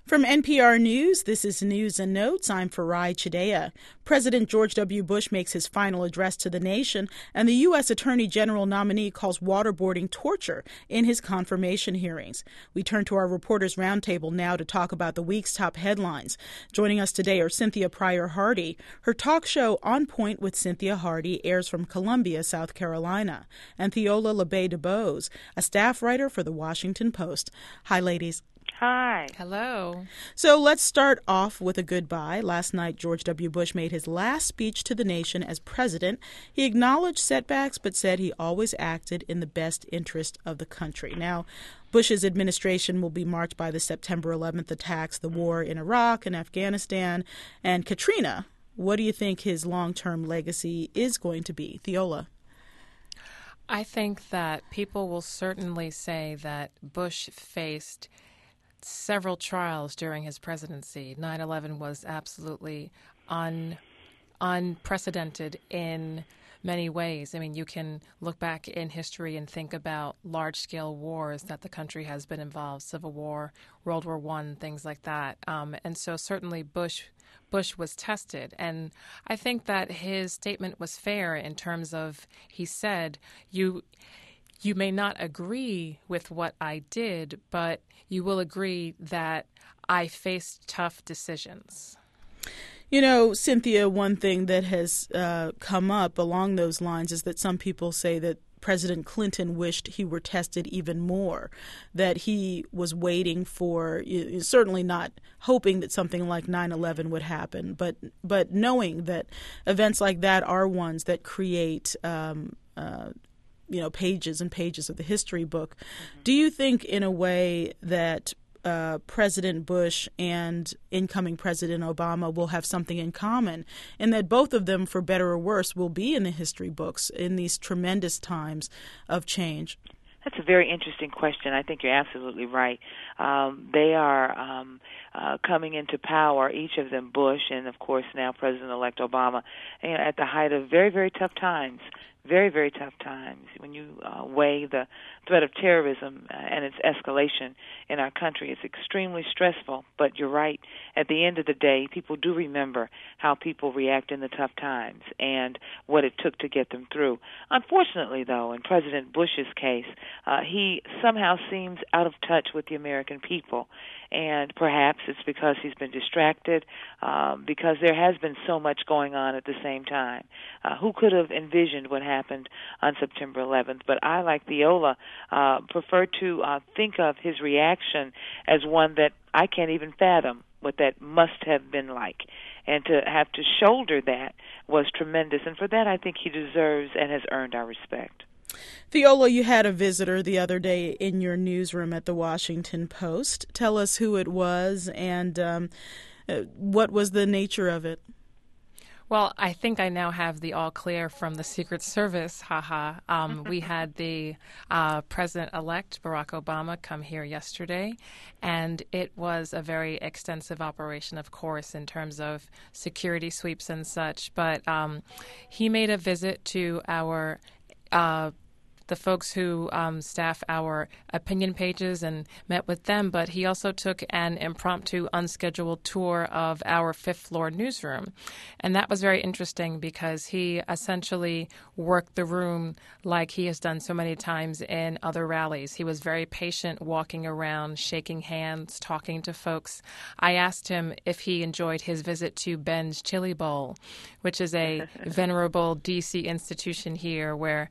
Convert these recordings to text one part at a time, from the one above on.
From NPR News, this is News and Notes. I'm Farai Chidea. President George W. Bush makes his final address to the nation, and the U.S. Attorney General nominee calls waterboarding torture in his confirmation hearings. We turn to our Reporters Roundtable now to talk about the week's top headlines. Joining us today are Cynthia Pryor-Hardy. Her talk show, On Point with Cynthia Hardy, airs from Columbia, South Carolina, and Theola LeBay-DuBose, a staff writer for The Washington Post. Hi, ladies. Hi. Hello. So let's start off with a goodbye. Last night, George W. Bush made his last speech to the nation as president. He acknowledged setbacks, but said he always acted in the best interest of the country. Now, Bush's administration will be marked by the September 11th attacks, the war in Iraq and Afghanistan, and Katrina. What do you think his long-term legacy is going to be? Theola? I think that people will certainly say that Bush faced several trials during his presidency. 9/11 was absolutely unprecedented in many ways. I mean, you can look back in history and think about large-scale wars that the country has been involved, Civil War, World War I, things like that. And so certainly Bush was tested. And I think that his statement was fair in terms of, he said, you may not agree with what I did, but you will agree that I faced tough decisions. You know, Cynthia, one thing that has come up along those lines is that some people say that President Clinton wished he were tested even more, that he was waiting for, certainly not hoping that something like 9/11 would happen, but knowing that events like that are ones that create pages and pages of the history book. Mm-hmm. Do you think, in a way, that President Bush and incoming President Obama will have something in common, and that both of them, for better or worse, will be in the history books in these tremendous times of change? That's a very interesting question. I think you're absolutely right. They are coming into power, each of them, Bush and, of course, now President-elect Obama, at the height of very, very tough times. Very, very tough times. When you weigh the threat of terrorism and its escalation in our country, it's extremely stressful. But you're right. At the end of the day, people do remember how people react in the tough times and what it took to get them through. Unfortunately, though, in President Bush's case, he somehow seems out of touch with the American people. And perhaps it's because he's been distracted, because there has been so much going on at the same time. Who could have envisioned what happened on September 11th? But I, like Theola, prefer to think of his reaction as one that I can't even fathom what that must have been like. And to have to shoulder that was tremendous. And for that, I think he deserves and has earned our respect. Theola, you had a visitor the other day in your newsroom at the Washington Post. Tell us who it was and what was the nature of it. Well, I think I now have the all clear from the Secret Service, We had the President-elect Barack Obama come here yesterday, and it was a very extensive operation, of course, in terms of security sweeps and such. But he made a visit to our the folks who staff our opinion pages and met with them, but he also took an impromptu, unscheduled tour of our fifth floor newsroom. And that was very interesting because he essentially worked the room like he has done so many times in other rallies. He was very patient, walking around, shaking hands, talking to folks. I asked him if he enjoyed his visit to Ben's Chili Bowl, which is a venerable D.C. institution here where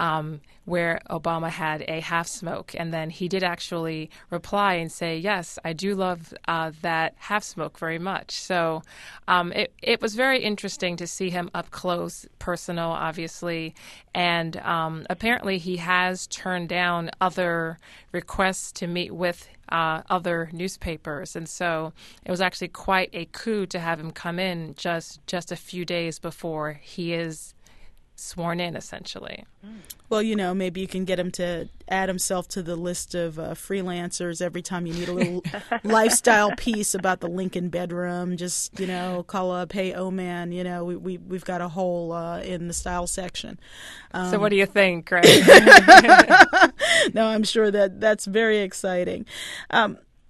Obama had a half smoke. And then he did actually reply and say, yes, I do love that half smoke very much. So it was very interesting to see him up close, personal, obviously. And apparently he has turned down other requests to meet with other newspapers. And so it was actually quite a coup to have him come in just a few days before he is sworn in, essentially. Well, maybe you can get him to add himself to the list of freelancers every time you need a little lifestyle piece about the Lincoln bedroom. Just, call up, hey, oh, man, we've got a hole in the style section. So what do you think, right? No, I'm sure that's very exciting.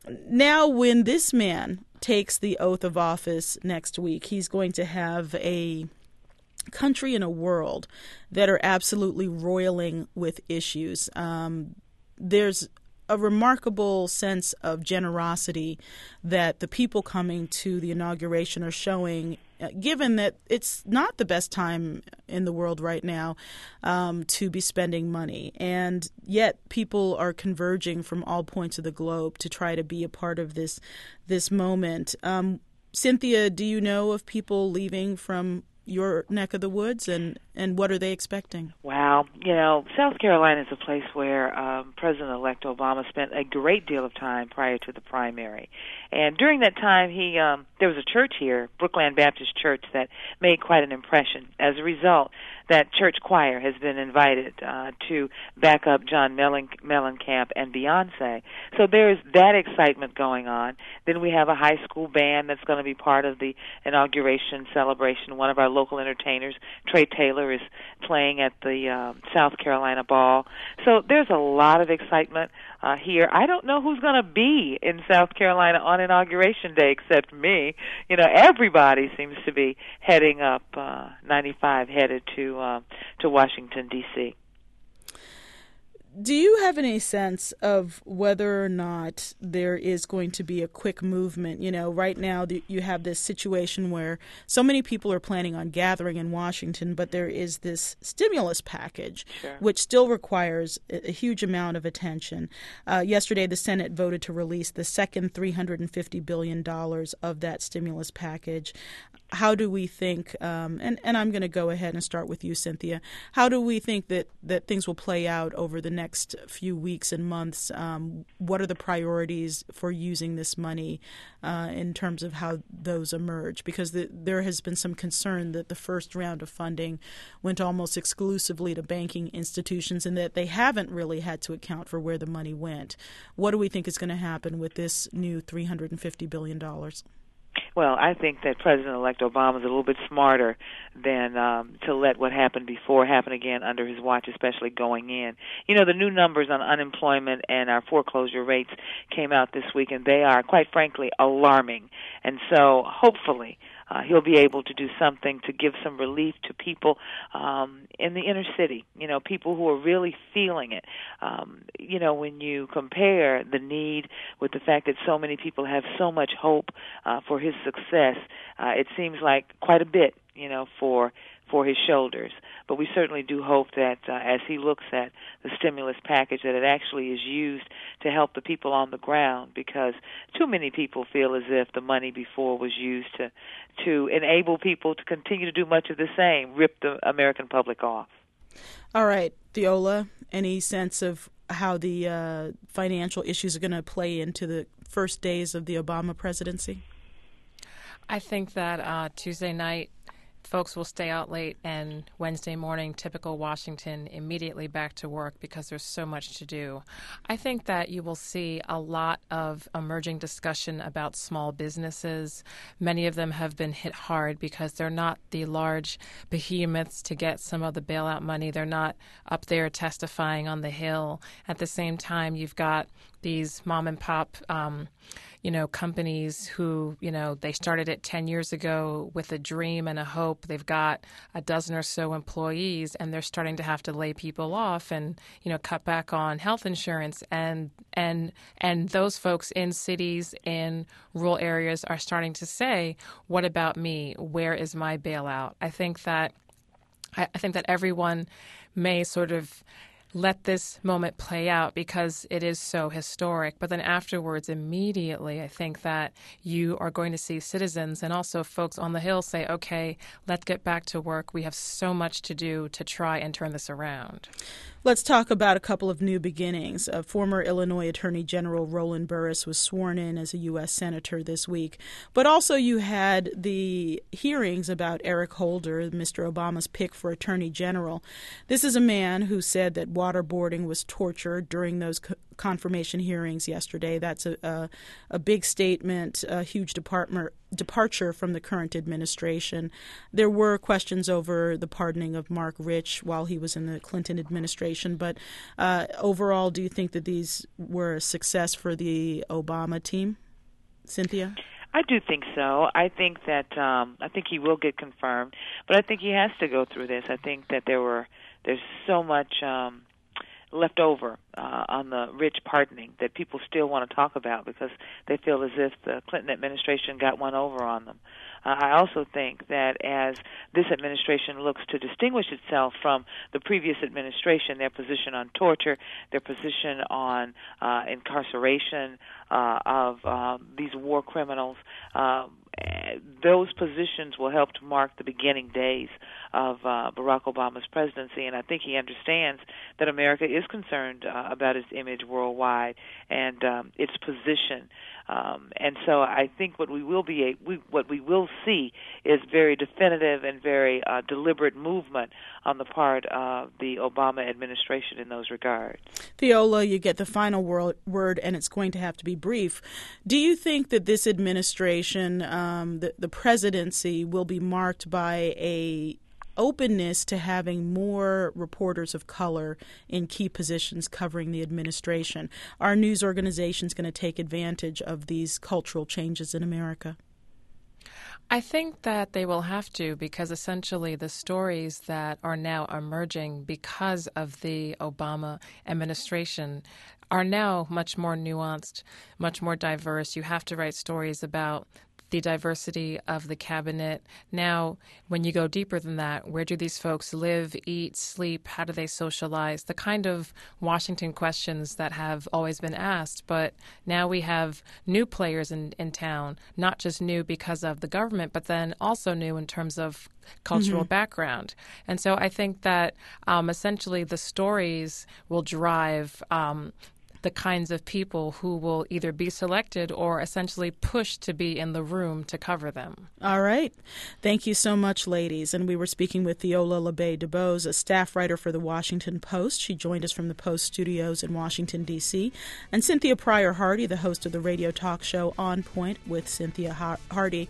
Now, when this man takes the oath of office next week, he's going to have a country and a world that are absolutely roiling with issues. There's a remarkable sense of generosity that the people coming to the inauguration are showing, given that it's not the best time in the world right now to be spending money. And yet people are converging from all points of the globe to try to be a part of this moment. Cynthia, do you know of people leaving from your neck of the woods, and what are they expecting? Wow. South Carolina is a place where President-elect Obama spent a great deal of time prior to the primary. And during that time, there was a church here, Brookland Baptist Church, that made quite an impression. As a result, that church choir has been invited to back up John Mellencamp and Beyonce. So there's that excitement going on. Then we have a high school band that's going to be part of the inauguration celebration. One of our local entertainers, Trey Taylor, is playing at the South Carolina Ball. So there's a lot of excitement here. I don't know who's going to be in South Carolina on Inauguration Day except me. Everybody seems to be heading up 95, headed to Washington, D.C. Do you have any sense of whether or not there is going to be a quick movement? Right now you have this situation where so many people are planning on gathering in Washington, but there is this stimulus package, Sure. which still requires a huge amount of attention. Yesterday, the Senate voted to release the second $350 billion of that stimulus package. How do we think, and I'm going to go ahead and start with you, Cynthia, how do we think that things will play out over the next few weeks and months? What are the priorities for using this money in terms of how those emerge? Because there has been some concern that the first round of funding went almost exclusively to banking institutions and that they haven't really had to account for where the money went. What do we think is going to happen with this new $350 billion? Well, I think that President-elect Obama is a little bit smarter than to let what happened before happen again under his watch, especially going in. The new numbers on unemployment and our foreclosure rates came out this week, and they are, quite frankly, alarming. And so, hopefully, he'll be able to do something to give some relief to people in the inner city, people who are really feeling it. When you compare the need with the fact that so many people have so much hope for his success, it seems like quite a bit, for his shoulders. But we certainly do hope that as he looks at the stimulus package, that it actually is used to help the people on the ground, because too many people feel as if the money before was used to enable people to continue to do much of the same, rip the American public off. All right, Viola, any sense of how the financial issues are going to play into the first days of the Obama presidency? I think that Tuesday night folks will stay out late, and Wednesday morning, typical Washington, immediately back to work because there's so much to do. I think that you will see a lot of emerging discussion about small businesses. Many of them have been hit hard because they're not the large behemoths to get some of the bailout money. They're not up there testifying on the Hill. At the same time, you've got these mom and pop companies who, they started it 10 years ago with a dream and a hope. They've got a dozen or so employees, and they're starting to have to lay people off and, cut back on health insurance. And those folks in cities, in rural areas are starting to say, what about me? Where is my bailout? I think that everyone may sort of let this moment play out because it is so historic. But then afterwards, immediately, I think that you are going to see citizens and also folks on the Hill say, okay, let's get back to work. We have so much to do to try and turn this around. Let's talk about a couple of new beginnings. Former Illinois Attorney General Roland Burris was sworn in as a U.S. Senator this week. But also you had the hearings about Eric Holder, Mr. Obama's pick for Attorney General. This is a man who said that waterboarding was torture during those confirmation hearings yesterday. That's a big statement, a huge departure from the current administration. There were questions over the pardoning of Mark Rich while he was in the Clinton administration, but overall, do you think that these were a success for the Obama team? Cynthia? I do think so. I think that I think he will get confirmed, but I think he has to go through this. I think that there's so much left over on the Rich pardoning that people still want to talk about because they feel as if the Clinton administration got one over on them. I also think that as this administration looks to distinguish itself from the previous administration, their position on torture, their position on incarceration of these war criminals, those positions will help to mark the beginning days of Barack Obama's presidency, and I think he understands that America is concerned about its image worldwide and its position. And so I think what we will see is very definitive and very deliberate movement on the part of the Obama administration in those regards. Viola, you get the final word, and it's going to have to be brief. Do you think that this administration, the presidency, will be marked by a openness to having more reporters of color in key positions covering the administration? Are news organizations going to take advantage of these cultural changes in America? I think that they will have to, because essentially the stories that are now emerging because of the Obama administration are now much more nuanced, much more diverse. You have to write stories about the diversity of the cabinet. Now, when you go deeper than that, where do these folks live, eat, sleep? How do they socialize? The kind of Washington questions that have always been asked. But now we have new players in town, not just new because of the government, but then also new in terms of cultural background. And so I think that essentially the stories will drive the kinds of people who will either be selected or essentially pushed to be in the room to cover them. All right. Thank you so much, ladies. And we were speaking with Viola LeBay-Dubose, a staff writer for the Washington Post. She joined us from the Post studios in Washington, D.C. And Cynthia Pryor-Hardy, the host of the radio talk show On Point with Cynthia Hardy.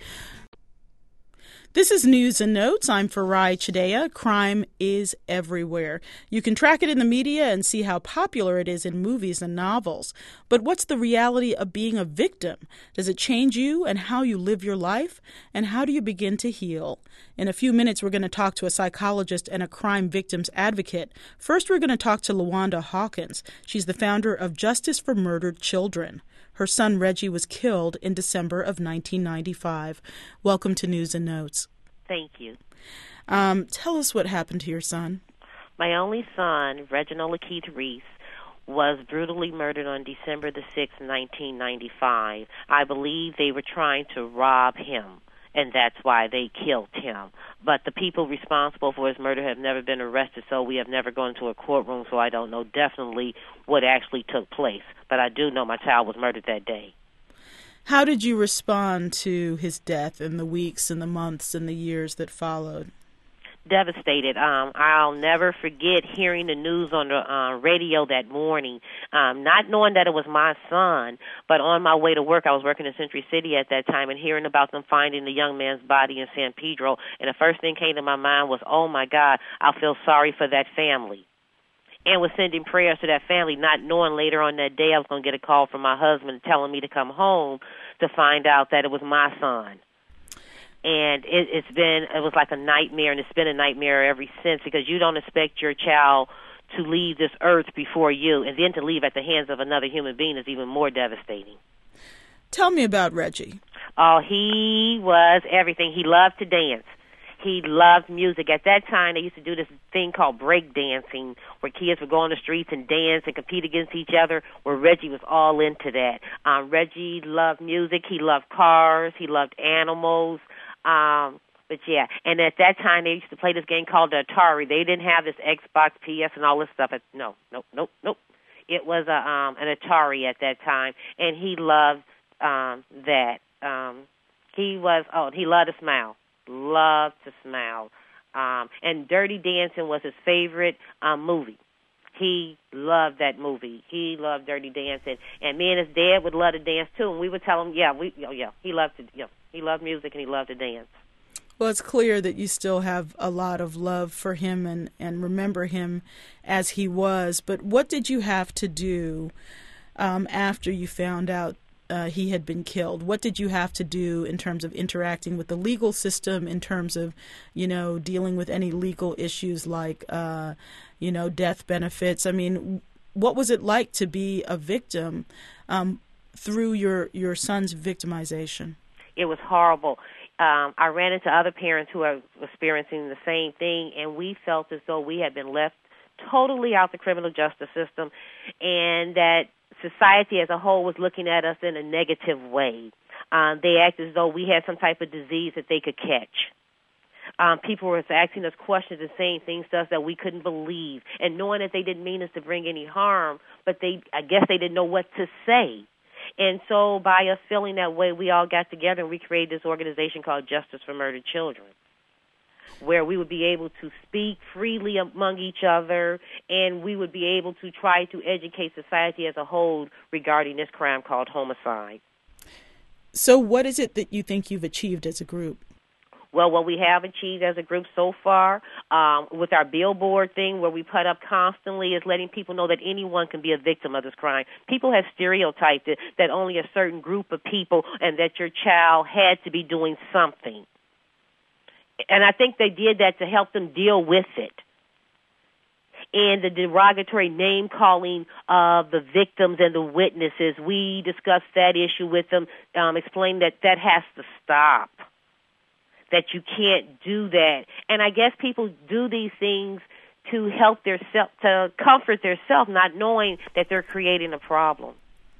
This is News and Notes. I'm Farai Chideya. Crime is everywhere. You can track it in the media and see how popular it is in movies and novels. But what's the reality of being a victim? Does it change you and how you live your life? And how do you begin to heal? In a few minutes, we're going to talk to a psychologist and a crime victims advocate. First, we're going to talk to LaWanda Hawkins. She's the founder of Justice for Murdered Children. Her son, Reggie, was killed in December of 1995. Welcome to News and Notes. Thank you. Tell us what happened to your son. My only son, Reginald Lakeith Reese, was brutally murdered on December the 6th, 1995. I believe they were trying to rob him, and that's why they killed him. But the people responsible for his murder have never been arrested, so we have never gone to a courtroom, so I don't know definitely what actually took place. But I do know my child was murdered that day. How did you respond to his death in the weeks and the months and the years that followed? Devastated. I'll never forget hearing the news on the radio that morning, not knowing that it was my son, but on my way to work, I was working in Century City at that time, and hearing about them finding the young man's body in San Pedro, and the first thing came to my mind was, oh my God, I feel sorry for that family. And was sending prayers to that family, not knowing later on that day I was going to get a call from my husband telling me to come home to find out that it was my son. And it was like a nightmare, and it's been a nightmare ever since, because you don't expect your child to leave this earth before you, and then to leave at the hands of another human being is even more devastating. Tell me about Reggie. Oh, he was everything. He loved to dance. He loved music. At that time, they used to do this thing called break dancing, where kids would go on the streets and dance and compete against each other, where Reggie was all into that. Reggie loved music. He loved cars. He loved animals. But yeah, and at that time, they used to play this game called the Atari. They didn't have this Xbox, PS, and all this stuff. No. It was an Atari at that time, and he loved that. He loved to smile. Loved to smile. And Dirty Dancing was his favorite movie. He loved that movie. He loved Dirty Dancing, and me and his dad would love to dance too. And we would tell him, he loved music and he loved to dance. Well, it's clear that you still have a lot of love for him and remember him as he was. But what did you have to do after you found out he had been killed? What did you have to do in terms of interacting with the legal system, in terms of, dealing with any legal issues like, death benefits? I mean, what was it like to be a victim through your son's victimization? It was horrible. I ran into other parents who are experiencing the same thing, and we felt as though we had been left totally out the criminal justice system, and that society as a whole was looking at us in a negative way. They acted as though we had some type of disease that they could catch. People were asking us questions and saying things to us that we couldn't believe, and knowing that they didn't mean us to bring any harm, but I guess they didn't know what to say. And so by us feeling that way, we all got together and we created this organization called Justice for Murdered Children, where we would be able to speak freely among each other, and we would be able to try to educate society as a whole regarding this crime called homicide. So what is it that you think you've achieved as a group? Well, what we have achieved as a group so far with our billboard thing where we put up constantly is letting people know that anyone can be a victim of this crime. People have stereotyped it that only a certain group of people and that your child had to be doing something. And I think they did that to help them deal with it. And the derogatory name-calling of the victims and the witnesses, we discussed that issue with them, explained that has to stop, that you can't do that. And I guess people do these things to help to comfort themselves, not knowing that they're creating a problem.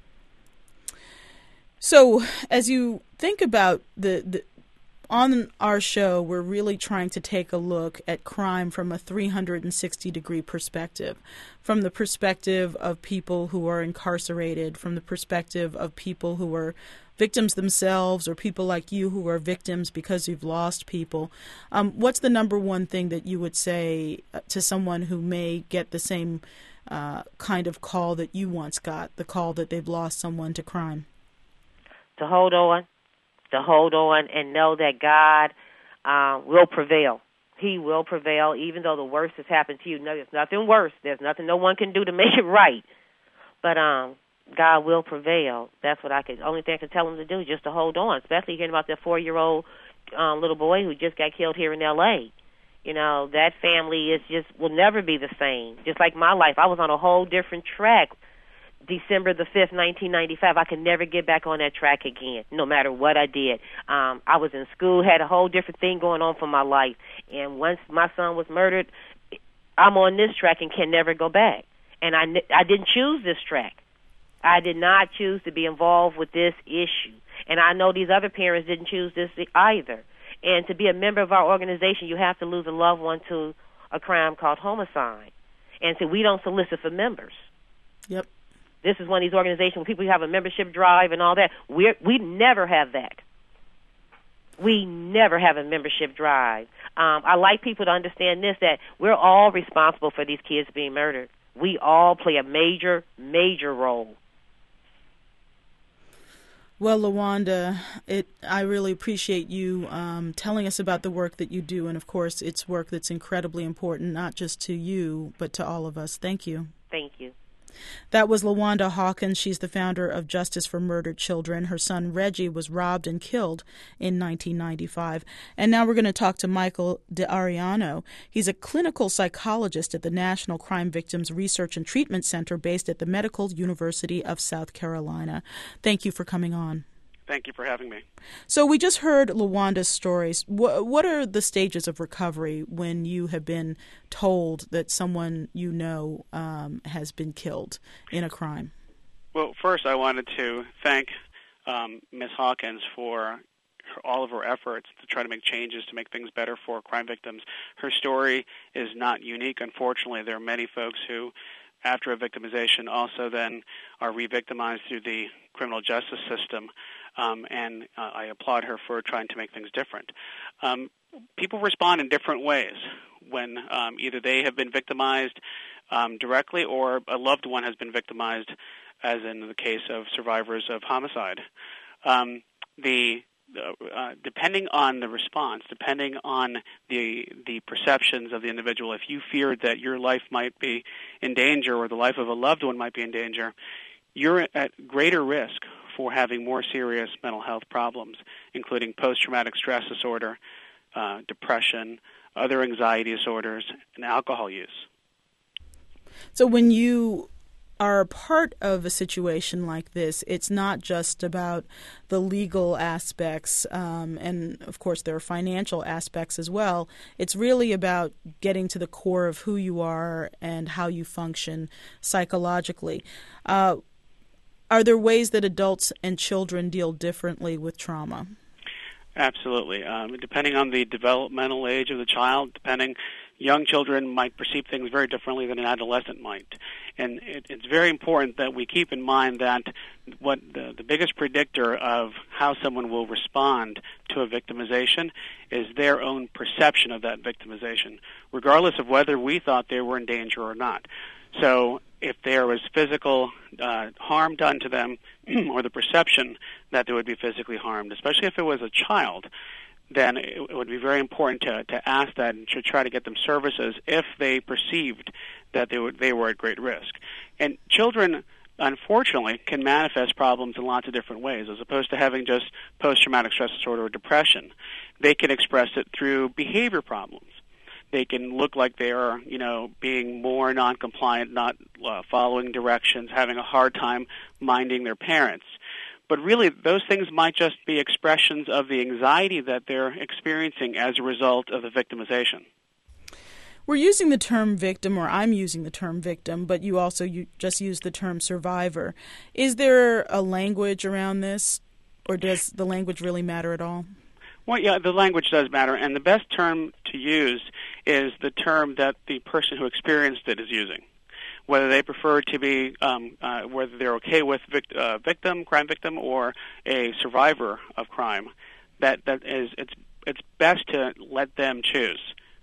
So as you think about on our show, we're really trying to take a look at crime from a 360-degree perspective, from the perspective of people who are incarcerated, from the perspective of people who are victims themselves, or people like you who are victims because you've lost people. What's the number one thing that you would say to someone who may get the same kind of call that you once got, the call that they've lost someone to crime? To hold on and know that God will prevail. He will prevail, even though the worst has happened to you. No, there's nothing worse. There's nothing no one can do to make it right. But God will prevail. That's what only thing I can tell him to do is just to hold on, especially hearing about that 4-year-old little boy who just got killed here in L.A. That family will never be the same. Just like my life, I was on a whole different track. December the 5th, 1995, I could never get back on that track again, no matter what I did. I was in school, had a whole different thing going on for my life. And once my son was murdered, I'm on this track and can never go back. And I didn't choose this track. I did not choose to be involved with this issue. And I know these other parents didn't choose this either. And to be a member of our organization, you have to lose a loved one to a crime called homicide. And so we don't solicit for members. Yep. This is one of these organizations where people have a membership drive and all that. We never have that. We never have a membership drive. I like people to understand this, that we're all responsible for these kids being murdered. We all play a major, major role. Well, LaWanda, I really appreciate you telling us about the work that you do, and of course, it's work that's incredibly important, not just to you, but to all of us. Thank you. Thank you. That was LaWanda Hawkins. She's the founder of Justice for Murdered Children. Her son Reggie was robbed and killed in 1995. And now we're going to talk to Michael DeAriano. He's a clinical psychologist at the National Crime Victims Research and Treatment Center based at the Medical University of South Carolina. Thank you for coming on. Thank you for having me. So we just heard LaWanda's stories. What are the stages of recovery when you have been told that someone you know has been killed in a crime? Well, first I wanted to thank Ms. Hawkins for all of her efforts to try to make changes to make things better for crime victims. Her story is not unique. Unfortunately, there are many folks who, after a victimization, also then are re-victimized through the criminal justice system. And I applaud her for trying to make things different. People respond in different ways when either they have been victimized directly, or a loved one has been victimized, as in the case of survivors of homicide. Depending on the response, depending on the perceptions of the individual, if you fear that your life might be in danger or the life of a loved one might be in danger, you're at greater risk for having more serious mental health problems, including post-traumatic stress disorder, depression, other anxiety disorders, and alcohol use. So when you are a part of a situation like this, it's not just about the legal aspects, and of course there are financial aspects as well. It's really about getting to the core of who you are and how you function psychologically. Are there ways that adults and children deal differently with trauma? Absolutely. Depending on the developmental age of the child, young children might perceive things very differently than an adolescent might. And it's very important that we keep in mind that what the biggest predictor of how someone will respond to a victimization is their own perception of that victimization, regardless of whether we thought they were in danger or not. So if there was physical harm done to them or the perception that they would be physically harmed, especially if it was a child, then it would be very important to ask that and to try to get them services if they perceived that they were at great risk. And children, unfortunately, can manifest problems in lots of different ways. As opposed to having just post-traumatic stress disorder or depression, they can express it through behavior problems. They can look like they are, being more non-compliant, not following directions, having a hard time minding their parents. But really, those things might just be expressions of the anxiety that they're experiencing as a result of the victimization. We're using the term victim, or I'm using the term victim, but you just used the term survivor. Is there a language around this, or does the language really matter at all? Well, yeah, the language does matter, and the best term to use is the term that the person who experienced it is using. Whether they prefer to be, whether they're okay with crime victim, or a survivor of crime, it's best to let them choose.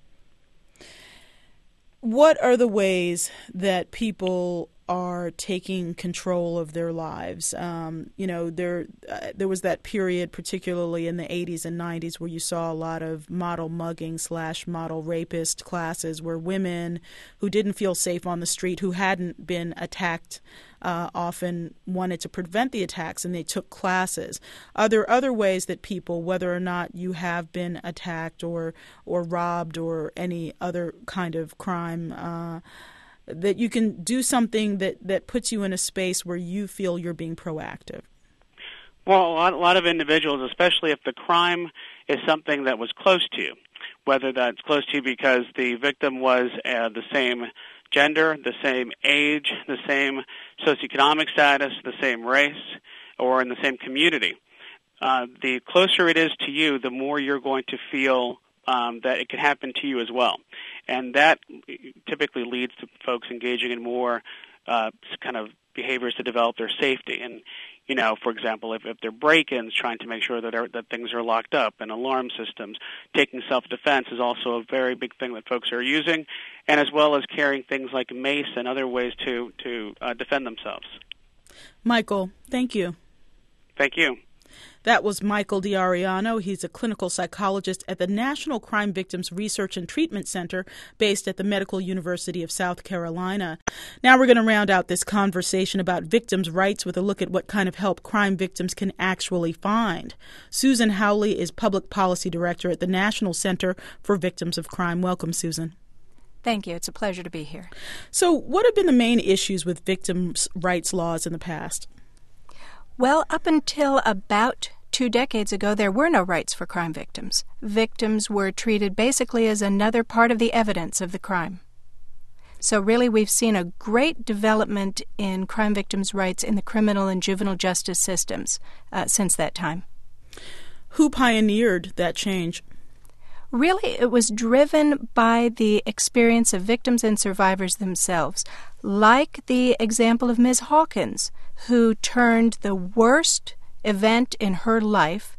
What are the ways that people are taking control of their lives? There was that period, particularly in the 80s and 90s, where you saw a lot of model mugging / model rapist classes where women who didn't feel safe on the street, who hadn't been attacked, often wanted to prevent the attacks, and they took classes. Are there other ways that people, whether or not you have been attacked or robbed or any other kind of crime, that you can do something that puts you in a space where you feel you're being proactive? Well, a lot of individuals, especially if the crime is something that was close to you, whether that's close to you because the victim was the same gender, the same age, the same socioeconomic status, the same race, or in the same community. The closer it is to you, the more you're going to feel that it can happen to you as well. And that typically leads to folks engaging in more kind of behaviors to develop their safety. And, for example, if they're break-ins, trying to make sure that things are locked up, and alarm systems, taking self-defense is also a very big thing that folks are using, and as well as carrying things like mace and other ways to defend themselves. Michael, thank you. Thank you. That was Michael D'Ariano. He's a clinical psychologist at the National Crime Victims Research and Treatment Center based at the Medical University of South Carolina. Now we're going to round out this conversation about victims' rights with a look at what kind of help crime victims can actually find. Susan Howley is Public Policy Director at the National Center for Victims of Crime. Welcome, Susan. Thank you. It's a pleasure to be here. So what have been the main issues with victims' rights laws in the past? Well, up until about 2 decades ago, there were no rights for crime victims. Victims were treated basically as another part of the evidence of the crime. So really, we've seen a great development in crime victims' rights in the criminal and juvenile justice systems since that time. Who pioneered that change? Really, it was driven by the experience of victims and survivors themselves, like the example of Ms. Hawkins, who turned the worst event in her life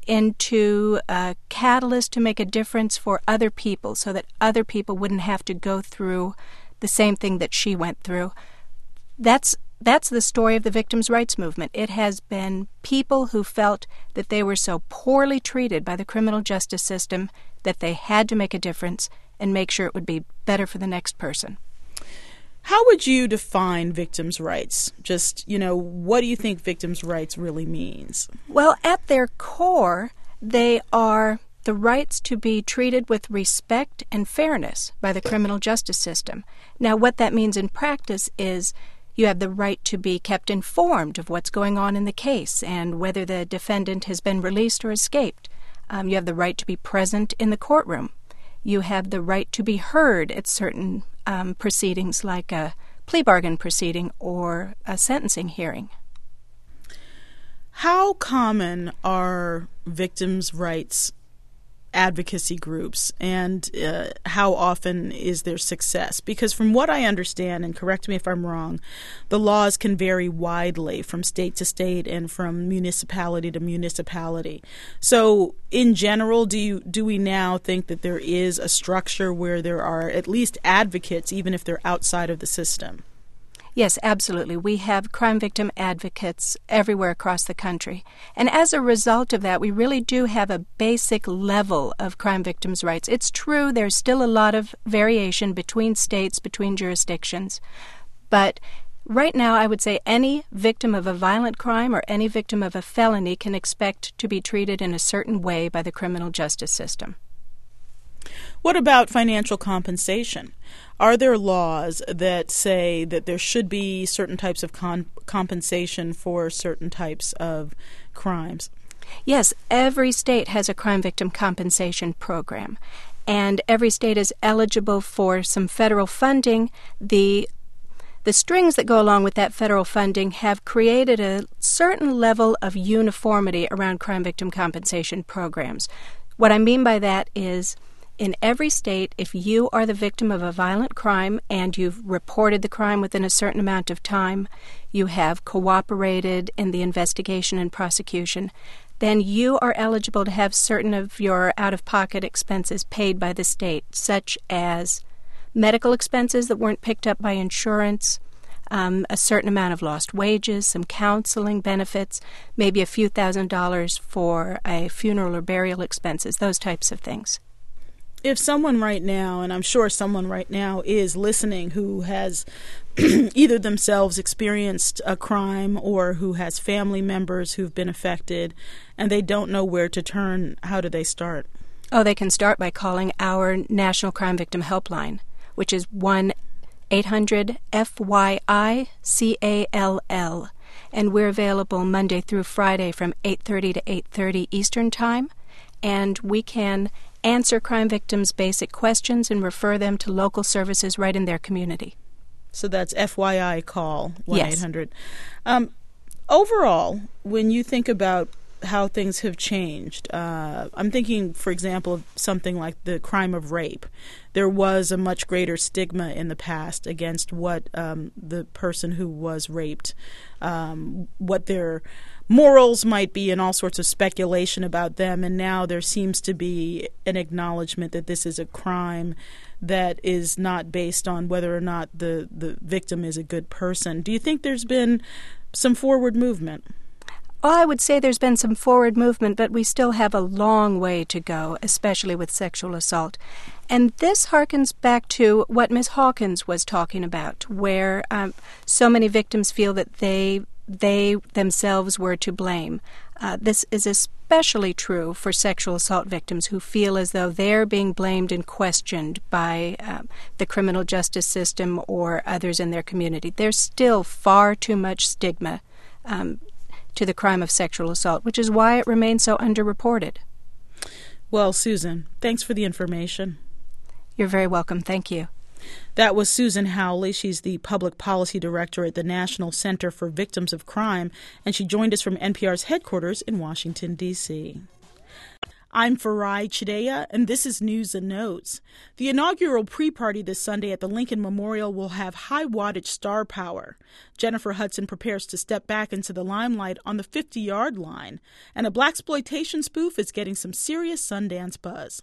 into a catalyst to make a difference for other people so that other people wouldn't have to go through the same thing that she went through. That's the story of the victims' rights movement. It has been people who felt that they were so poorly treated by the criminal justice system that they had to make a difference and make sure it would be better for the next person. How would you define victims' rights? Just, what do you think victims' rights really means? Well, at their core, they are the rights to be treated with respect and fairness by the criminal justice system. Now, what that means in practice is you have the right to be kept informed of what's going on in the case and whether the defendant has been released or escaped. You have the right to be present in the courtroom. You have the right to be heard at certain proceedings like a plea bargain proceeding or a sentencing hearing. How common are victims' rights advocacy groups, and how often is their success? Because from what I understand, and correct me if I'm wrong, the laws can vary widely from state to state and from municipality to municipality. So in general, do we now think that there is a structure where there are at least advocates, even if they're outside of the system? Yes, absolutely. We have crime victim advocates everywhere across the country. And as a result of that, we really do have a basic level of crime victims' rights. It's true there's still a lot of variation between states, between jurisdictions. But right now, I would say any victim of a violent crime or any victim of a felony can expect to be treated in a certain way by the criminal justice system. What about financial compensation? Are there laws that say that there should be certain types of compensation for certain types of crimes? Yes, every state has a crime victim compensation program, and every state is eligible for some federal funding. The strings that go along with that federal funding have created a certain level of uniformity around crime victim compensation programs. What I mean by that is, in every state, if you are the victim of a violent crime and you've reported the crime within a certain amount of time, you have cooperated in the investigation and prosecution, then you are eligible to have certain of your out-of-pocket expenses paid by the state, such as medical expenses that weren't picked up by insurance, a certain amount of lost wages, some counseling benefits, maybe a few $1,000s for a funeral or burial expenses, those types of things. If someone right now, and I'm sure someone right now is listening who has either themselves experienced a crime or who has family members who've been affected and they don't know where to turn, how do they start? Oh, they can start by calling our National Crime Victim Helpline, which is 1-800-FYI-CALL. And we're available Monday through Friday from 8:30 to 8:30 Eastern Time. And we can answer crime victims' basic questions and refer them to local services right in their community. So that's FYI call 1-800. Yes. Overall, when you think about how things have changed, I'm thinking, for example, of something like the crime of rape. There was a much greater stigma in the past against what the person who was raped, what their morals might be, and all sorts of speculation about them. And now there seems to be an acknowledgement that this is a crime that is not based on whether or not the victim is a good person. Do you think there's been some forward movement? Well, I would say there's been some forward movement, but we still have a long way to go, especially with sexual assault. And this harkens back to what Ms. Hawkins was talking about, where so many victims feel that they themselves were to blame. This is especially true for sexual assault victims who feel as though they're being blamed and questioned by the criminal justice system or others in their community. There's still far too much stigma to the crime of sexual assault, which is why it remains so underreported. Well, Susan, thanks for the information. You're very welcome. Thank you. That was Susan Howley. She's the Public Policy Director at the National Center for Victims of Crime, and she joined us from NPR's headquarters in Washington, D.C. I'm Farai Chideya, and this is News and Notes. The inaugural pre-party this Sunday at the Lincoln Memorial will have high-wattage star power. Jennifer Hudson prepares to step back into the limelight on the 50-yard line, and a blaxploitation spoof is getting some serious Sundance buzz.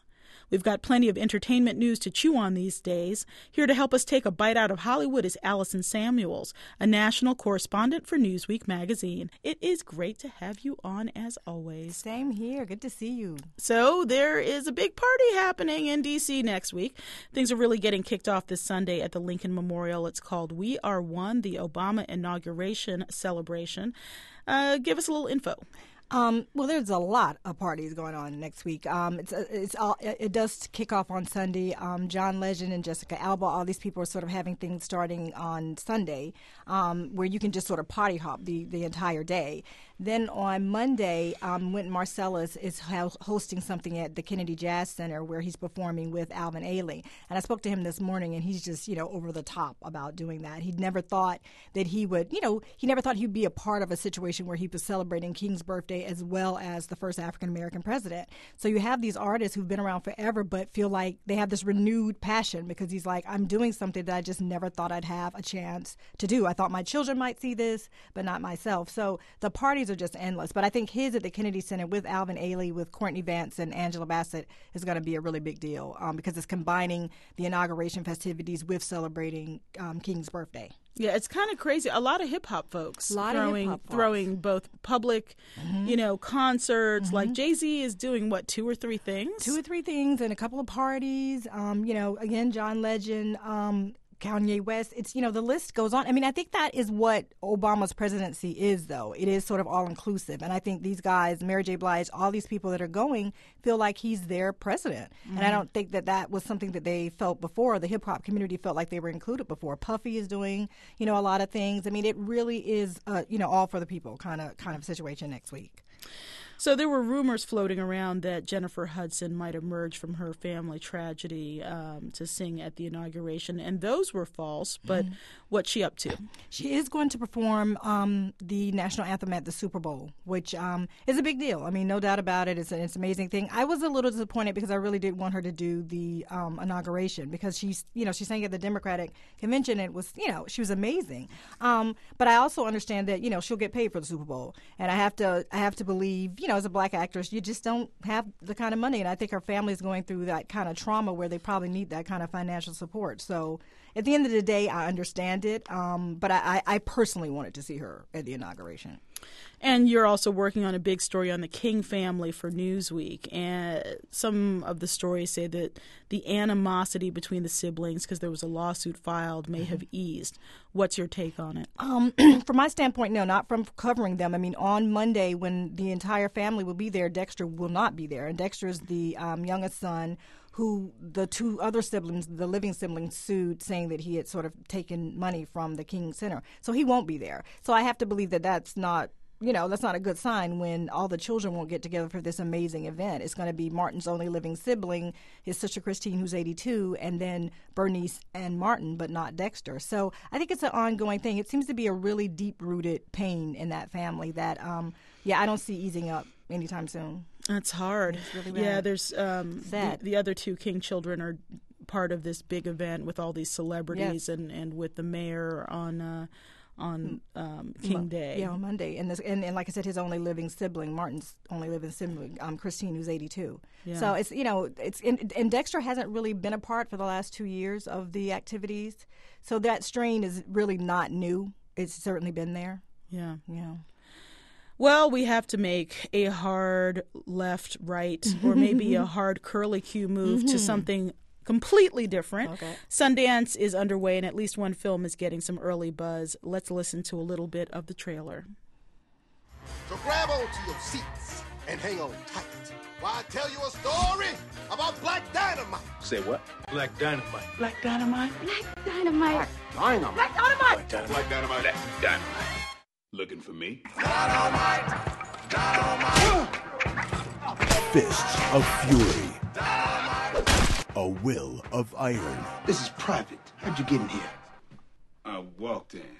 We've got plenty of entertainment news to chew on these days. Here to help us take a bite out of Hollywood is Allison Samuels, a national correspondent for Newsweek magazine. It is great to have you on as always. Same here. Good to see you. So there is a big party happening in D.C. next week. Things are really getting kicked off this Sunday at the Lincoln Memorial. It's called We Are One, the Obama Inauguration Celebration. Give us a little info. Well, there's a lot of parties going on next week. It does kick off on Sunday. John Legend and Jessica Alba, all these people are sort of having things starting on Sunday, where you can just sort of party hop the entire day. Then on Monday, Wynton Marsalis is hosting something at the Kennedy Jazz Center where he's performing with Alvin Ailey. And I spoke to him this morning, and he's just, over the top about doing that. He'd never thought that he would, he never thought he'd be a part of a situation where he was celebrating King's birthday as well as the first African-American president. So you have these artists who've been around forever but feel like they have this renewed passion because he's like, I'm doing something that I just never thought I'd have a chance to do. I thought my children might see this, but not myself. So the parties are just endless. But I think his at the Kennedy Center with Alvin Ailey, with Courtney Vance and Angela Bassett is going to be a really big deal because it's combining the inauguration festivities with celebrating King's birthday. Yeah, it's kind of crazy. A lot of hip-hop folks throwing both public, concerts. Like Jay-Z is doing, 2 or 3 things? 2 or 3 things and a couple of parties. Again, John Legend, Kanye West. It's, the list goes on. I mean, I think that is what Obama's presidency is, though. It is sort of all-inclusive. And I think these guys, Mary J. Blige, all these people that are going feel like he's their president. Mm-hmm. And I don't think that was something that they felt before. The hip-hop community felt like they were included before. Puffy is doing, a lot of things. I mean, it really is, all for the people kind of situation next week. So there were rumors floating around that Jennifer Hudson might emerge from her family tragedy to sing at the inauguration, and those were false. But what's she up to? She is going to perform the national anthem at the Super Bowl, which is a big deal. I mean, no doubt about it. It's an amazing thing. I was a little disappointed because I really did want her to do the inauguration because she sang at the Democratic convention. And it was, she was amazing. But I also understand that she'll get paid for the Super Bowl, and I have to believe as a black actress, you just don't have the kind of money. And I think her family is going through that kind of trauma where they probably need that kind of financial support. So at the end of the day, I understand it. But I personally wanted to see her at the inauguration. And you're also working on a big story on the King family for Newsweek. And some of the stories say that the animosity between the siblings, because there was a lawsuit filed, may have eased. What's your take on it? From my standpoint, no, not from covering them. I mean, on Monday, when the entire family will be there, Dexter will not be there. And Dexter is the youngest son who the 2 other siblings, the living siblings, sued, saying that he had sort of taken money from the King Center. So he won't be there. So I have to believe that that's not a good sign when all the children won't get together for this amazing event. It's going to be Martin's only living sibling, his sister Christine, who's 82, and then Bernice and Martin, but not Dexter. So I think it's an ongoing thing. It seems to be a really deep-rooted pain in that family that, I don't see easing up anytime soon. That's hard. It's really bad. Yeah, there's the other 2 King children are part of this big event with all these celebrities and with the mayor on King Day. Yeah, on Monday. And like I said, his only living sibling, Martin's only living sibling, Christine, who's 82. Yeah. So it's and Dexter hasn't really been a part for the last 2 years of the activities. So that strain is really not new. It's certainly been there. Yeah. Yeah. Well, we have to make a hard left-right or maybe a hard curly-Q move to something completely different. Okay. Sundance is underway, and at least one film is getting some early buzz. Let's listen to a little bit of the trailer. So grab onto your seats and hang on tight while I tell you a story about Black Dynamite. Say what? Black Dynamite. Black Dynamite? Black Dynamite. Black Dynamite. Black Dynamite. Black Dynamite. Black Dynamite. Black Dynamite. Looking for me? Dynamite. Dynamite. Fists of fury. Dynamite. A will of iron. This is private. How'd you get in here? I walked in.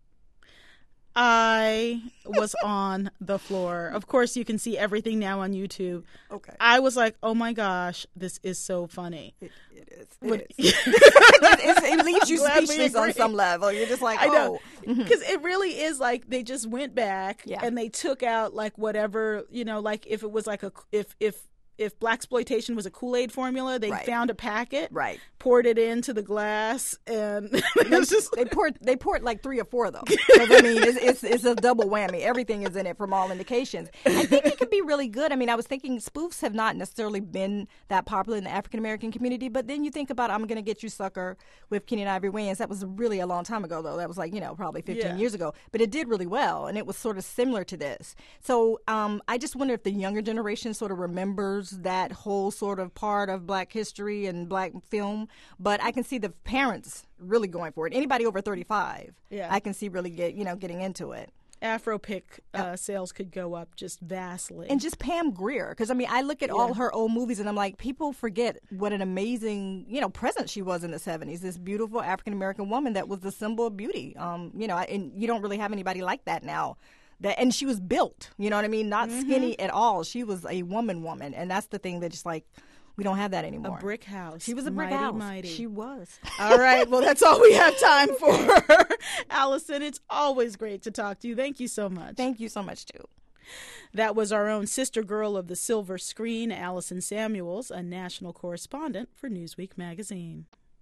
I was on the floor. Of course, you can see everything now on YouTube. Okay. I was like, oh my gosh, this is so funny. It is. It leaves you speechless on some level. You're just like, I know. Because it really is like they just went back and they took out like whatever, like if it was like if if blaxploitation was a Kool-Aid formula, they found a packet, poured it into the glass, and they poured like 3 or 4 though. So, I mean, it's a double whammy. Everything is in it from all indications. I think it could be really good. I mean, I was thinking spoofs have not necessarily been that popular in the African American community, but then you think about "I'm Gonna Get You, Sucker" with Kenyon Ivory Wayans. That was really a long time ago, though. That was like, probably 15 years ago, but it did really well, and it was sort of similar to this. So I just wonder if the younger generation sort of remembers that whole sort of part of Black history and Black film, but I can see the parents really going for it. Anybody over 35, I can see really getting into it. Afropick sales could go up just vastly. And just Pam Grier, because, I mean, I look at all her old movies and I'm like, people forget what an amazing, presence she was in the 70s, this beautiful African-American woman that was the symbol of beauty. And you don't really have anybody like that now. And she was built, you know what I mean? Not skinny at all. She was a woman, and that's the thing that just like, we don't have that anymore. A brick house. She was a brick house. Mighty. She was. All right. Well, that's all we have time for. Allison, it's always great to talk to you. Thank you so much. Thank you so much, too. That was our own sister girl of the silver screen, Allison Samuels, a national correspondent for Newsweek magazine.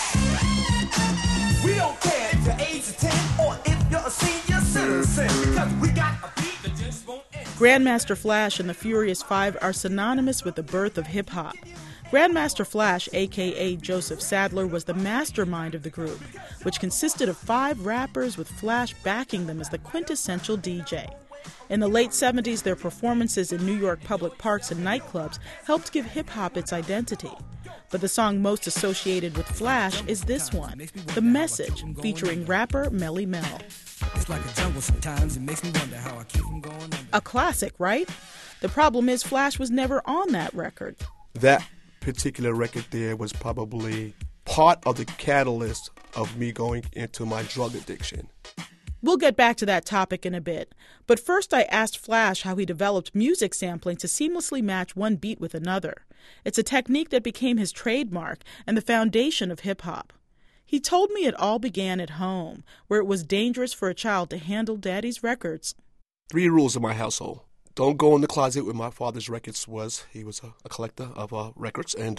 We don't care if you're age of 10 or if you're a senior citizen, because we got a beat that just won't end. Grandmaster Flash and the Furious Five are synonymous with the birth of hip-hop. Grandmaster Flash, a.k.a. Joseph Sadler, was the mastermind of the group, which consisted of 5 rappers with Flash backing them as the quintessential DJ. In the late 70s, their performances in New York public parks and nightclubs helped give hip-hop its identity. But the song most associated with Flash is this one, The Message, featuring rapper Melly Mel. It's like a jungle sometimes, it makes me wonder how I keep from going under. A classic, right? The problem is Flash was never on that record. That particular record there was probably part of the catalyst of me going into my drug addiction. We'll get back to that topic in a bit. But first I asked Flash how he developed music sampling to seamlessly match one beat with another. It's a technique that became his trademark and the foundation of hip-hop. He told me it all began at home, where it was dangerous for a child to handle Daddy's records. 3 rules in my household. Don't go in the closet where my father's records was. He was a collector of records. And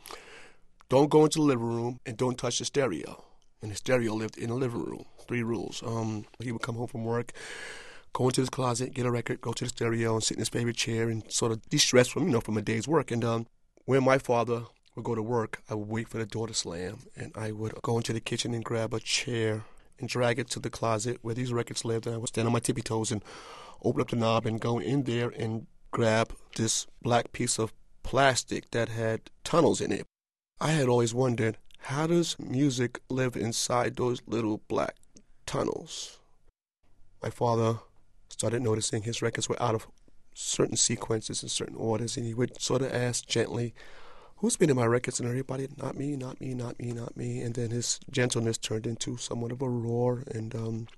don't go into the living room and don't touch the stereo. And the stereo lived in the living room. 3 rules. He would come home from work, go into his closet, get a record, go to the stereo, and sit in his favorite chair and sort of de-stress from a day's work. And when my father would go to work, I would wait for the door to slam, and I would go into the kitchen and grab a chair and drag it to the closet where these records lived. And I would stand on my tippy toes and open up the knob and go in there and grab this black piece of plastic that had tunnels in it. I had always wondered, how does music live inside those little black tunnels? My father started noticing his records were out of certain sequences and certain orders, and he would sort of ask gently, who's been in my records? And everybody, not me, not me, not me, not me. And then his gentleness turned into somewhat of a roar, and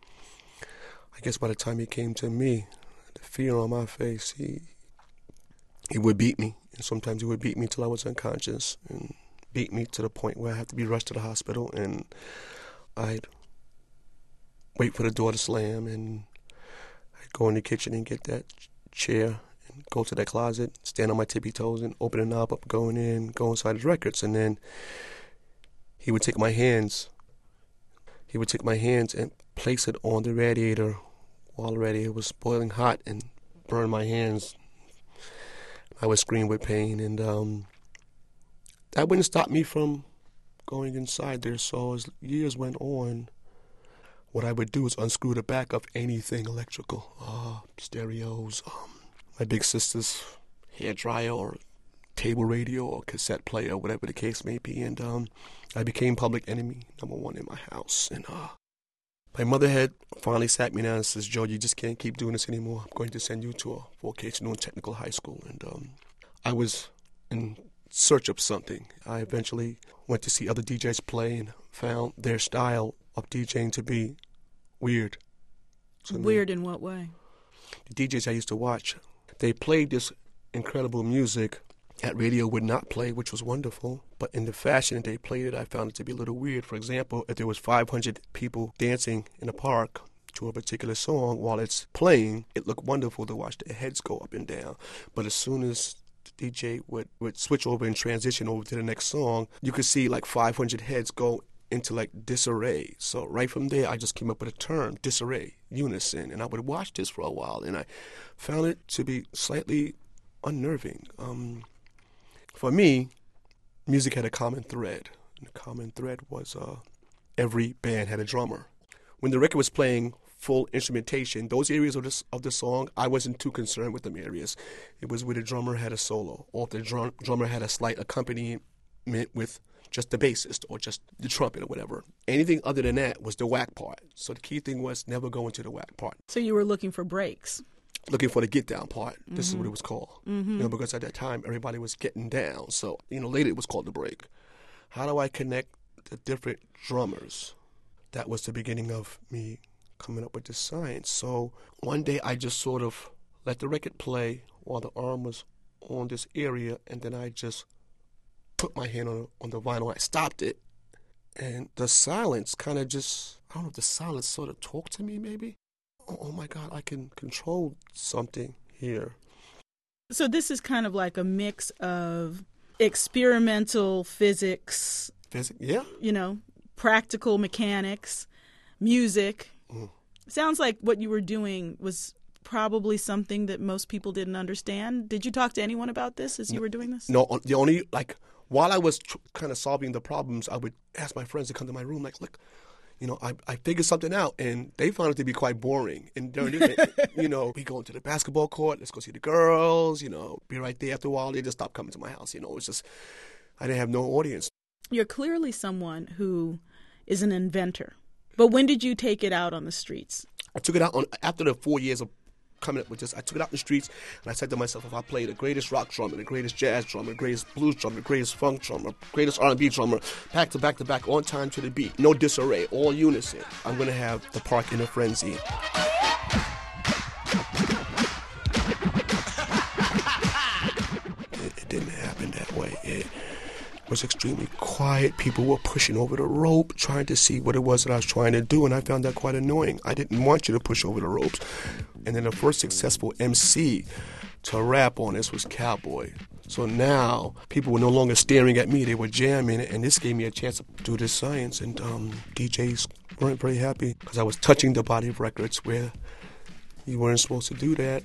I guess by the time he came to me, the fear on my face, he would beat me. And sometimes he would beat me till I was unconscious and beat me to the point where I had to be rushed to the hospital. And I'd wait for the door to slam, and I'd go in the kitchen and get that chair and go to that closet, stand on my tippy toes and open the knob up, go inside his records. And then he would take my hands and place it on the radiator while the radiator was boiling hot and burn my hands. I would scream with pain, and that wouldn't stop me from going inside there. So as years went on, what I would do is unscrew the back of anything electrical, stereos, my big sister's hairdryer or table radio or cassette player, whatever the case may be. And I became public enemy #1 in my house. And my mother had finally sat me down and says, Joe, you just can't keep doing this anymore. I'm going to send you to a vocational and technical high school. And I was in search of something. I eventually went to see other DJs play and found their style of DJing to be weird. Weird in what way? The DJs I used to watch, they played this incredible music that radio would not play, which was wonderful. But in the fashion that they played it, I found it to be a little weird. For example, if there was 500 people dancing in a park to a particular song while it's playing, it looked wonderful to watch their heads go up and down. But as soon as the DJ would switch over and transition over to the next song, you could see like 500 heads go into like disarray. So right from there, I just came up with a term, disarray, unison. And I would watch this for a while, and I found it to be slightly unnerving. For me, music had a common thread. And the common thread was every band had a drummer. When the record was playing full instrumentation, those areas of the song, I wasn't too concerned with them areas. It was where the drummer had a solo, or if the drummer had a slight accompaniment with just the bassist or just the trumpet or whatever. Anything other than that was the whack part. So the key thing was never go into the whack part. So you were looking for breaks. Looking for the get down part. This is what it was called. Because at that time everybody was getting down. So later it was called the break. How do I connect the different drummers? That was the beginning of me coming up with this science. So one day I just sort of let the record play while the arm was on this area, and then I just put my hand on the vinyl. I stopped it, and the silence kind of just, I don't know if the silence sort of talked to me maybe. Oh my God, I can control something here. So this is kind of like a mix of experimental physics, yeah, practical mechanics, music. Sounds like what you were doing was probably something that most people didn't understand. Did you talk to anyone about this as you were doing this? No, the only, while I was kind of solving the problems, I would ask my friends to come to my room, look, I figured something out, and they found it to be quite boring. And during we go into the basketball court, let's go see the girls, be right there. After a while, they just stopped coming to my house. It's just, I didn't have no audience. You're clearly someone who is an inventor. But when did you take it out on the streets? I took it out after the 4 years of coming up with this. I took it out in the streets, and I said to myself, if I play the greatest rock drummer, the greatest jazz drummer, the greatest blues drummer, the greatest funk drummer, greatest R&B drummer, back to back to back, on time to the beat, no disarray, all unison, I'm going to have the park in a frenzy. It didn't happen that way. It was extremely quiet. People were pushing over the rope, trying to see what it was that I was trying to do, and I found that quite annoying. I didn't want you to push over the ropes. And then the first successful MC to rap on this was Cowboy. So now people were no longer staring at me, they were jamming, and this gave me a chance to do this science. And DJs weren't very happy because I was touching the body of records where you weren't supposed to do that.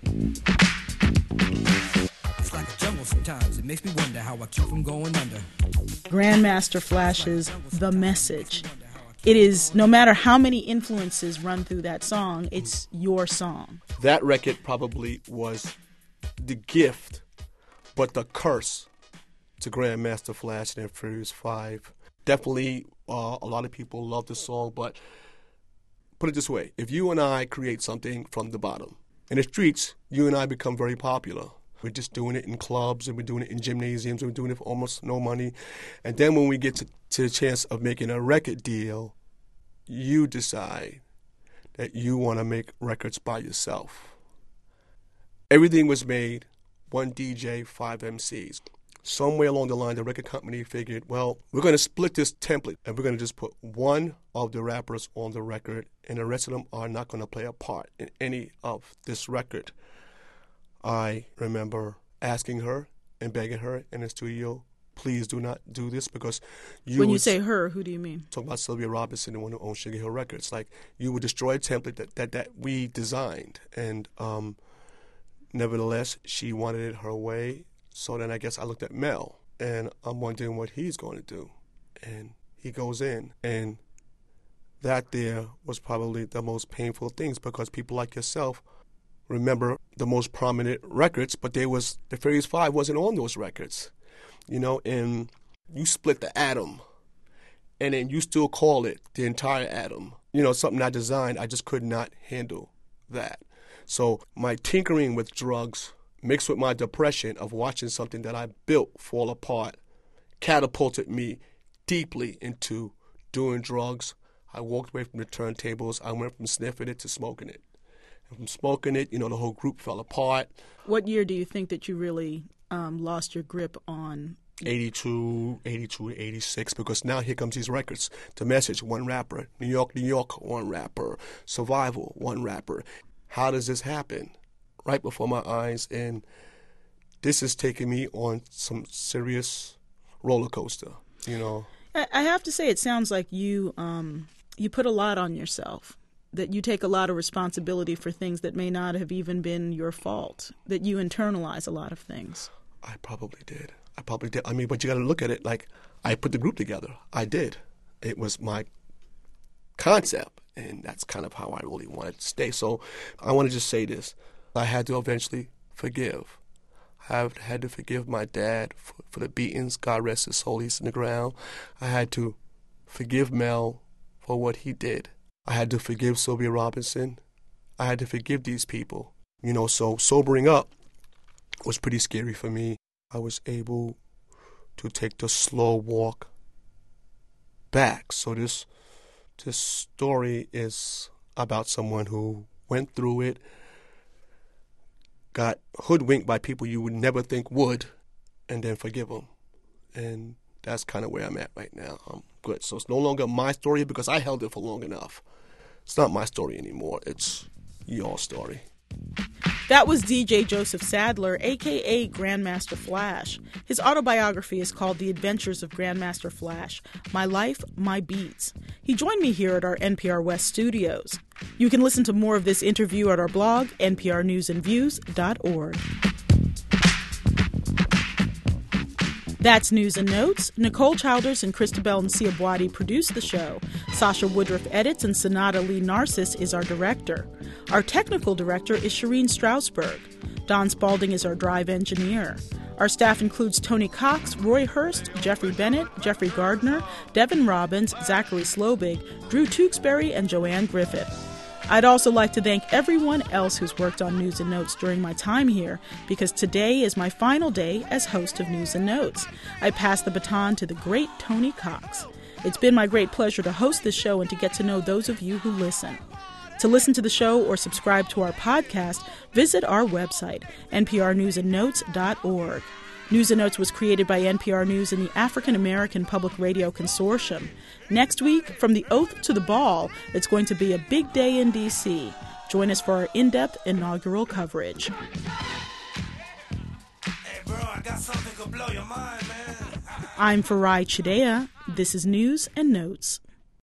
Sometimes it makes me wonder how I keep from going under. Grandmaster Flash's The Message. It is, no matter how many influences run through that song, it's your song. That record probably was the gift, but the curse to Grandmaster Flash and Furious 5. Definitely a lot of people love the song, but put it this way. If you and I create something from the bottom, in the streets, you and I become very popular. We're just doing it in clubs, and we're doing it in gymnasiums, and we're doing it for almost no money. And then when we get to the chance of making a record deal, you decide that you want to make records by yourself. Everything was made, one DJ, 5 MCs. Somewhere along the line, the record company figured, well, we're going to split this template, and we're going to just put one of the rappers on the record, and the rest of them are not going to play a part in any of this record. I remember asking her and begging her in the studio, please do not do this, because you... When you say her, who do you mean? Talking about Sylvia Robinson, the one who owns Sugar Hill Records. You would destroy a template that we designed. And nevertheless, she wanted it her way. So then I guess I looked at Mel, and I'm wondering what he's going to do. And he goes in, and that there was probably the most painful things, because people like yourself remember the most prominent records, but the Furious 5 wasn't on those records, and you split the atom, and then you still call it the entire atom. Something I designed, I just could not handle that. So my tinkering with drugs mixed with my depression of watching something that I built fall apart catapulted me deeply into doing drugs. I walked away from the turntables. I went from sniffing it to smoking it. And from smoking it, the whole group fell apart. What year do you think that you really lost your grip on? 82, 86, because now here comes these records. The Message, one rapper. New York, one rapper. Survival, one rapper. How does this happen? Right before my eyes, and this is taking me on some serious roller coaster, I have to say, it sounds like you put a lot on yourself, that you take a lot of responsibility for things that may not have even been your fault, that you internalize a lot of things. I probably did. I mean, but you got to look at it like I put the group together. I did. It was my concept, and that's kind of how I really wanted to stay. So I want to just say this. I had to eventually forgive. I had to forgive my dad for the beatings. God rest his soul, he's in the ground. I had to forgive Mel for what he did. I had to forgive Sylvia Robinson. I had to forgive these people. So sobering up was pretty scary for me. I was able to take the slow walk back. So this story is about someone who went through it, got hoodwinked by people you would never think would, and then forgive them. And that's kind of where I'm at right now. I'm good. So it's no longer my story because I held it for long enough. It's not my story anymore. It's your story. That was DJ Joseph Sadler, a.k.a. Grandmaster Flash. His autobiography is called The Adventures of Grandmaster Flash, My Life, My Beats. He joined me here at our NPR West studios. You can listen to more of this interview at our blog, nprnewsandviews.org. That's News and Notes. Nicole Childers and Christabel Nsiabwadi produce the show. Sasha Woodruff edits, and Sonata Lee Narcis is our director. Our technical director is Shireen Strausberg. Don Spalding is our drive engineer. Our staff includes Tony Cox, Roy Hurst, Jeffrey Bennett, Jeffrey Gardner, Devin Robbins, Zachary Slobig, Drew Tewksbury, and Joanne Griffith. I'd also like to thank everyone else who's worked on News and Notes during my time here, because today is my final day as host of News and Notes. I pass the baton to the great Tony Cox. It's been my great pleasure to host this show and to get to know those of you who listen. To listen to the show or subscribe to our podcast, visit our website, nprnewsandnotes.org. News and Notes was created by NPR News and the African American Public Radio Consortium. Next week, from the Oath to the Ball, it's going to be a big day in D.C. Join us for our in-depth inaugural coverage. Hey, bro, I got something to blow your mind, man. I'm Farai Chideya. This is News and Notes.